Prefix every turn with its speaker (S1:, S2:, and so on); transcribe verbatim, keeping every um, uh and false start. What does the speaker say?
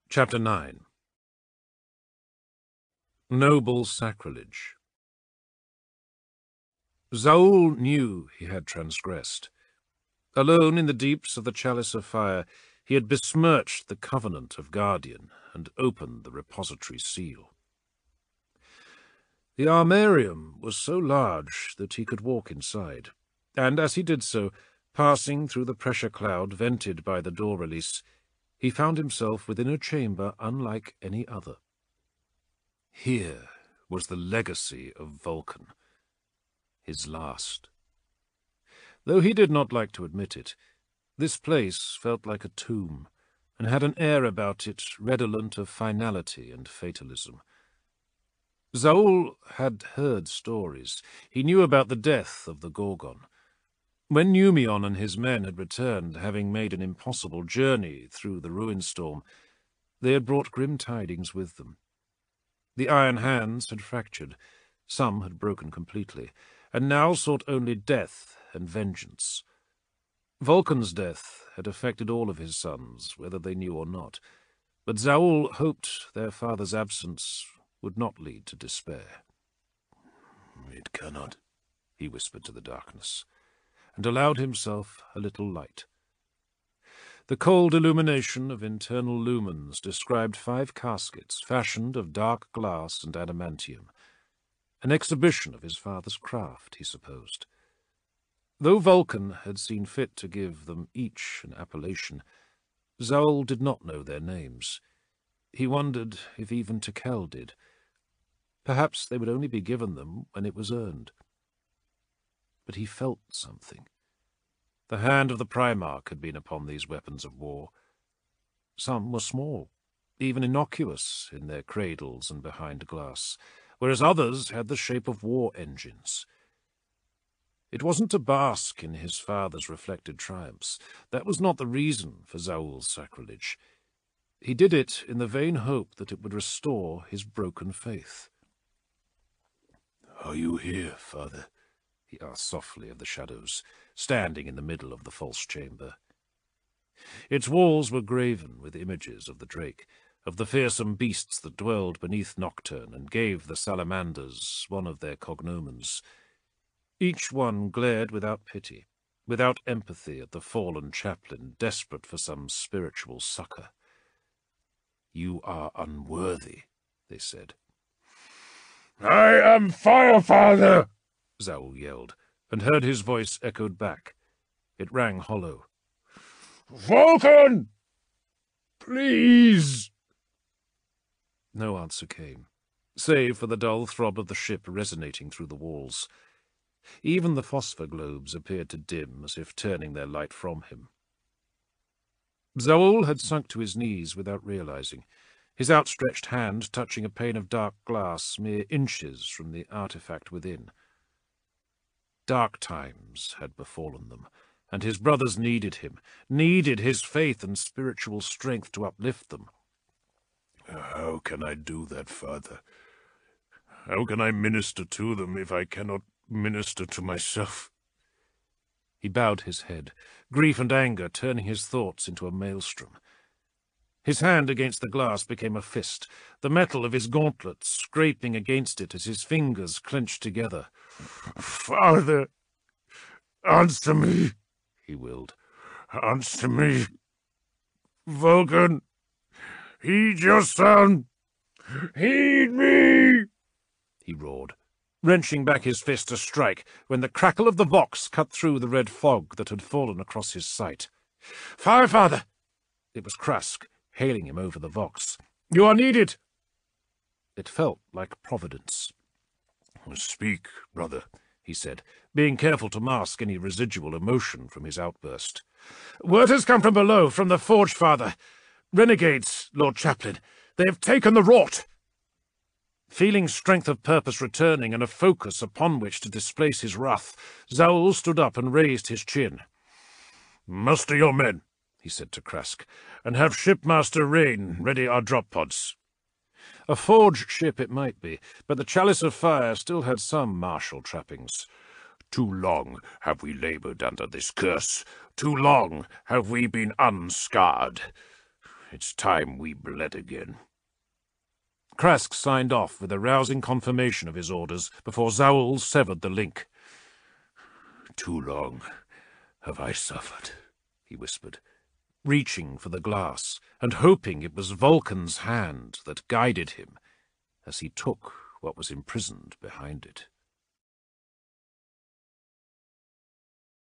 S1: Chapter nine. Noble Sacrilege. Zaul knew he had transgressed. Alone in the deeps of the Chalice of Fire, he had besmirched the covenant of Guardian and opened the repository seal. The armarium was so large that he could walk inside, and as he did so, passing through the pressure cloud vented by the door release, he found himself within a chamber unlike any other. Here was the legacy of Vulcan, his last. Though he did not like to admit it, this place felt like a tomb, and had an air about it redolent of finality and fatalism. Zaul had heard stories. He knew about the death of the Gorgon. When Numion and his men had returned, having made an impossible journey through the ruin storm, they had brought grim tidings with them. The iron hands had fractured, some had broken completely, and now sought only death and vengeance. Vulcan's death had affected all of his sons, whether they knew or not, but Zaul hoped their father's absence would not lead to despair. "It cannot," he whispered to the darkness, and allowed himself a little light. The cold illumination of internal lumens described five caskets fashioned of dark glass and adamantium, an exhibition of his father's craft, he supposed. Though Vulcan had seen fit to give them each an appellation, Zaul did not know their names. He wondered if even Tekel did. Perhaps they would only be given them when it was earned. But he felt something. The hand of the Primarch had been upon these weapons of war. Some were small, even innocuous in their cradles and behind glass, whereas others had the shape of war engines. It wasn't to bask in his father's reflected triumphs. That was not the reason for Zaul's sacrilege. He did it in the vain hope that it would restore his broken faith. "Are you here, father?" he asked softly of the shadows, standing in the middle of the false chamber. Its walls were graven with images of the drake, of the fearsome beasts that dwelled beneath Nocturne and gave the salamanders one of their cognomens. Each one glared without pity, without empathy at the fallen chaplain, desperate for some spiritual succor. "You are unworthy," they said. "I am Firefather!" Zaul yelled, and heard his voice echoed back. It rang hollow. "Vulcan! Please!" No answer came, save for the dull throb of the ship resonating through the walls. Even the phosphor globes appeared to dim, as if turning their light from him. Zaul had sunk to his knees without realizing, his outstretched hand touching a pane of dark glass mere inches from the artifact within. Dark times had befallen them, and his brothers needed him, needed his faith and spiritual strength to uplift them. "How can I do that, father? How can I minister to them if I cannot minister to myself?" He bowed his head, grief and anger turning his thoughts into a maelstrom. His hand against the glass became a fist, the metal of his gauntlet scraping against it as his fingers clenched together. "Father, answer me," he willed. "Answer me. Vulcan, heed your son. Heed me!" he roared, wrenching back his fist to strike, when the crackle of the Vox cut through the red fog that had fallen across his sight. "Firefather!" It was Krask, hailing him over the Vox. "You are needed!" It felt like Providence. "Speak, brother," he said, being careful to mask any residual emotion from his outburst. "Word has come from below, from the Forge, father. Renegades, Lord Chaplain. They have taken the Rort." Feeling strength of purpose returning and a focus upon which to displace his wrath, Zaul stood up and raised his chin. "Muster your men," he said to Krask, "and have Shipmaster Rain ready our drop pods." A forge ship it might be, but the Chalice of Fire still had some martial trappings. "Too long have we laboured under this curse. Too long have we been unscarred. It's time we bled again. Krask signed off with a rousing confirmation of his orders before Zaul severed the link. Too long have I suffered, he whispered, reaching for the glass and hoping it was Vulcan's hand that guided him as he took what was imprisoned behind it.